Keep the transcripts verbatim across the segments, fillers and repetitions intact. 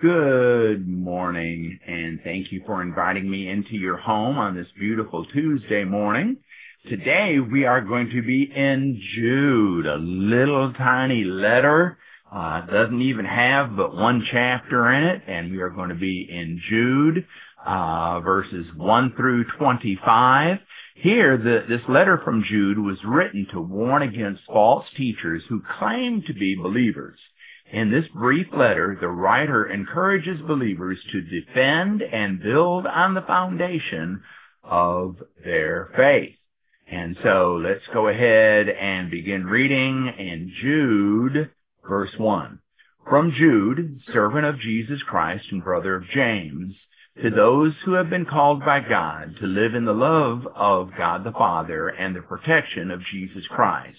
Good morning, and thank you for inviting me into your home on this beautiful Tuesday morning. Today we are going to be in Jude, a little tiny letter. Uh, doesn't even have but one chapter in it, and we are going to be in Jude, uh, verses one through twenty-five. Here, the, this letter from Jude was written to warn against false teachers who claim to be believers. In this brief letter, the writer encourages believers to defend and build on the foundation of their faith. And so let's go ahead and begin reading in Jude, verse one. From Jude, servant of Jesus Christ and brother of James, to those who have been called by God to live in the love of God the Father and the protection of Jesus Christ.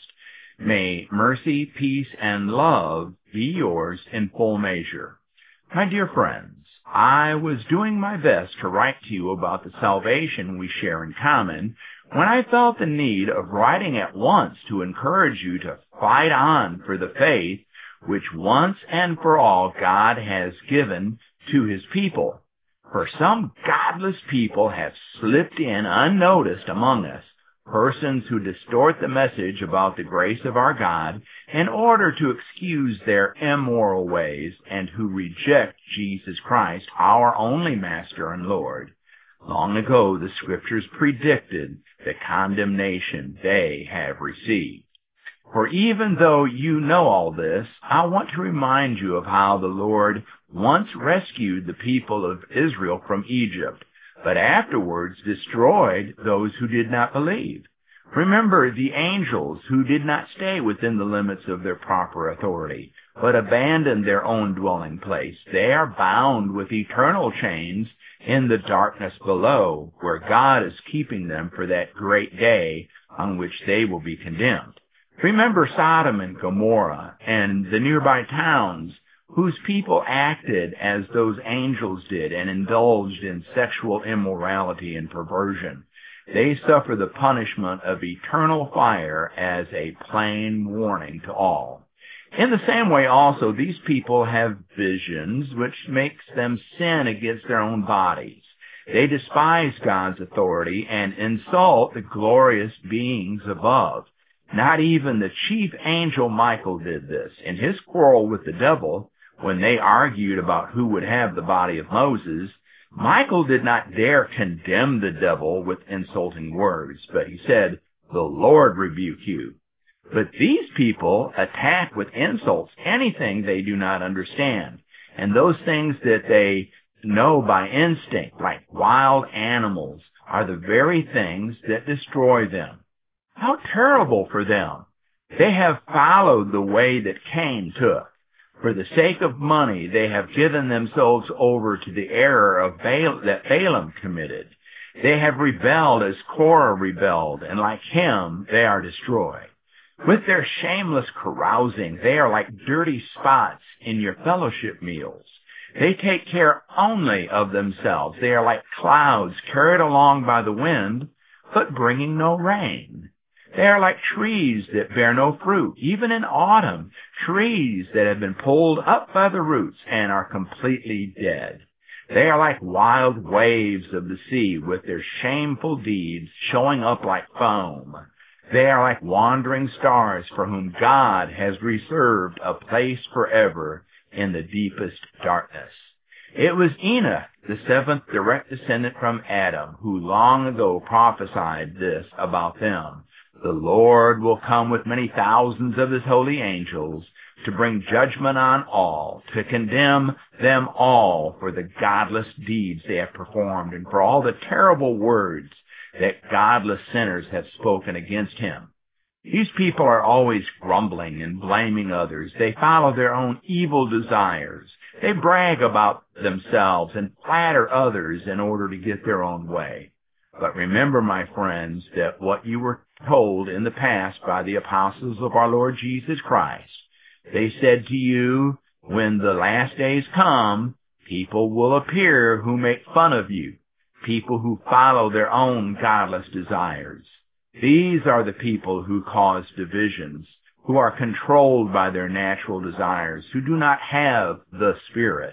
May mercy, peace, and love be yours in full measure. My dear friends, I was doing my best to write to you about the salvation we share in common when I felt the need of writing at once to encourage you to fight on for the faith which once and for all God has given to His people. For some godless people have slipped in unnoticed among us, persons who distort the message about the grace of our God in order to excuse their immoral ways and who reject Jesus Christ, our only Master and Lord. Long ago, the Scriptures predicted the condemnation they have received. For even though you know all this, I want to remind you of how the Lord once rescued the people of Israel from Egypt, but afterwards destroyed those who did not believe. Remember the angels who did not stay within the limits of their proper authority, but abandoned their own dwelling place. They are bound with eternal chains in the darkness below, where God is keeping them for that great day on which they will be condemned. Remember Sodom and Gomorrah and the nearby towns, whose people acted as those angels did and indulged in sexual immorality and perversion. They suffer the punishment of eternal fire as a plain warning to all. In the same way also, these people have visions which makes them sin against their own bodies. They despise God's authority and insult the glorious beings above. Not even the chief angel Michael did this. In his quarrel with the devil, when they argued about who would have the body of Moses, Michael did not dare condemn the devil with insulting words, but he said, "The Lord rebuke you." But these people attack with insults anything they do not understand, and those things that they know by instinct, like wild animals, are the very things that destroy them. How terrible for them! They have followed the way that Cain took. For the sake of money, they have given themselves over to the error of Baal, that Balaam committed. They have rebelled as Korah rebelled, and like him, they are destroyed. With their shameless carousing, they are like dirty spots in your fellowship meals. They take care only of themselves. They are like clouds carried along by the wind, but bringing no rain. They are like trees that bear no fruit, even in autumn, trees that have been pulled up by the roots and are completely dead. They are like wild waves of the sea with their shameful deeds showing up like foam. They are like wandering stars for whom God has reserved a place forever in the deepest darkness. It was Enoch, the seventh direct descendant from Adam, who long ago prophesied this about them. The Lord will come with many thousands of His holy angels to bring judgment on all, to condemn them all for the godless deeds they have performed and for all the terrible words that godless sinners have spoken against Him. These people are always grumbling and blaming others. They follow their own evil desires. They brag about themselves and flatter others in order to get their own way. But remember, my friends, that what you were told in the past by the apostles of our Lord Jesus Christ, they said to you, when the last days come, people will appear who make fun of you, people who follow their own godless desires. These are the people who cause divisions, who are controlled by their natural desires, who do not have the Spirit.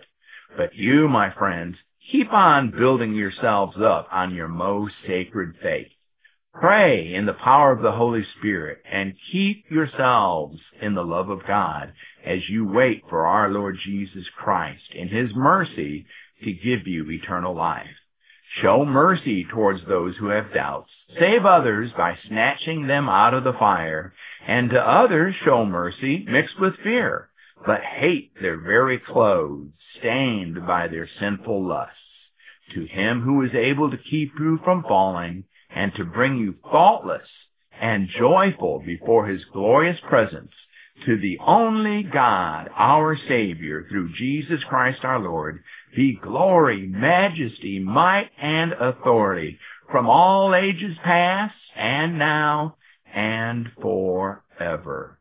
But you, my friends, keep on building yourselves up on your most sacred faith. Pray in the power of the Holy Spirit and keep yourselves in the love of God as you wait for our Lord Jesus Christ in His mercy to give you eternal life. Show mercy towards those who have doubts. Save others by snatching them out of the fire, and to others show mercy mixed with fear, but hate their very clothes stained by their sinful lusts. To Him who is able to keep you from falling and to bring you faultless and joyful before His glorious presence, to the only God, our Savior, through Jesus Christ our Lord, be glory, majesty, might, and authority from all ages past and now and forever.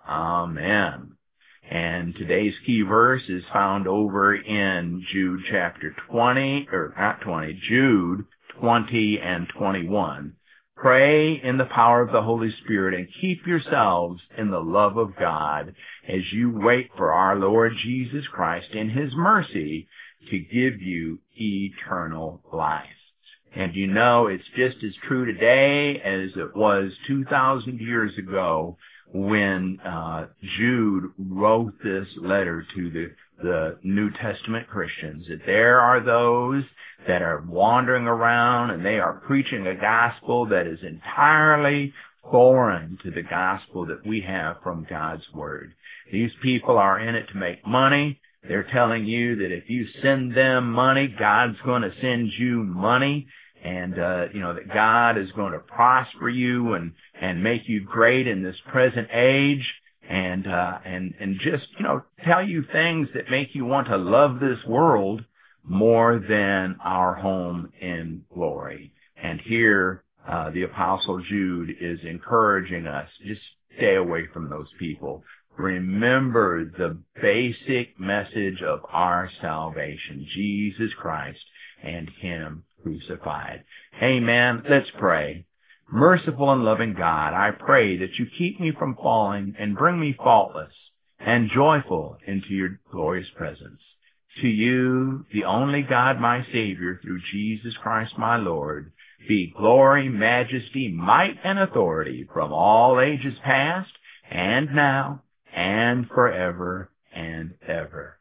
Amen. And today's key verse is found over in Jude chapter twenty, or not twenty, Jude twenty and twenty-one. Pray in the power of the Holy Spirit and keep yourselves in the love of God as you wait for our Lord Jesus Christ in His mercy to give you eternal life. And you know, it's just as true today as it was two thousand years ago when uh, Jude wrote this letter to the, the New Testament Christians, that there are those that are wandering around and they are preaching a gospel that is entirely foreign to the gospel that we have from God's Word. These people are in it to make money. They're telling you that if you send them money, God's going to send you money. And, uh, you know, that God is going to prosper you and, and make you great in this present age and, uh, and, and just, you know, tell you things that make you want to love this world more than our home in glory. And here, uh, the Apostle Jude is encouraging us, just stay away from those people. Remember the basic message of our salvation, Jesus Christ and Him crucified. Amen. Let's pray. Merciful and loving God, I pray that you keep me from falling and bring me faultless and joyful into your glorious presence. To you, the only God, my Savior, through Jesus Christ my Lord, be glory, majesty, might, and authority from all ages past and now and forever and ever.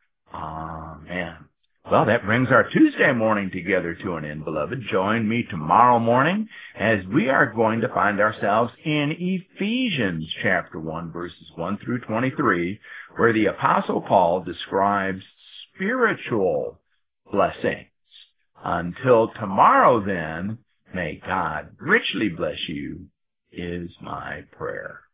Amen. Well, that brings our Tuesday morning together to an end, beloved. Join me tomorrow morning as we are going to find ourselves in Ephesians chapter one, verses one through twenty-three, where the Apostle Paul describes spiritual blessings. Until tomorrow, then, may God richly bless you, is my prayer.